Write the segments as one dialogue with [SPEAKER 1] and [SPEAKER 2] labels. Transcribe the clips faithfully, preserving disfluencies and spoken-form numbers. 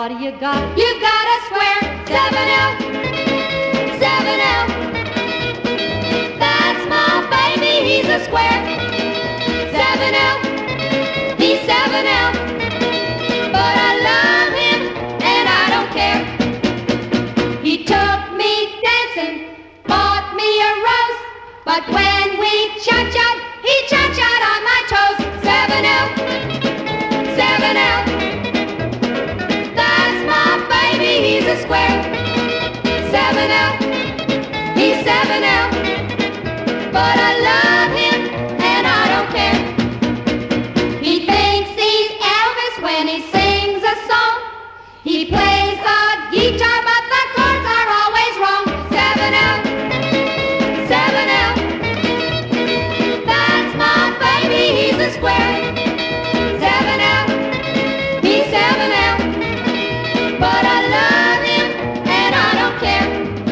[SPEAKER 1] What do you got? You got a square. seven L, seven L. That's my baby, he's a square. seven L, he's seven L. But I love him and I don't care. He took me dancing, bought me a rose, but when we cha-cha'd, he cha-cha'd on my toes. seven L, seven L. That's my baby, he's a square. seven L, he's seven L. But I love him and I don't care. He thinks he's Elvis when he sings a song. He plays the guitar but the chords are always wrong. seven L, seven L. That's my baby, he's a square. seven L, he's seven L. But I love him and I don't care.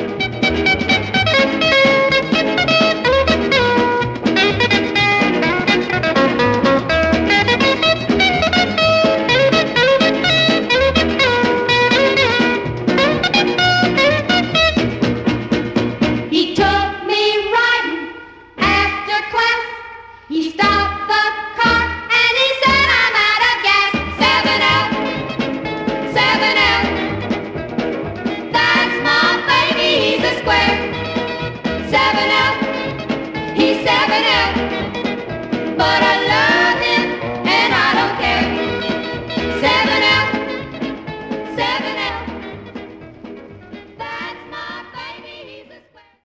[SPEAKER 1] He took me riding after class. He stopped the car and he said I'm out of gas. seven L, seven L. That's my baby, he's a square. seven L, he's seven L. But I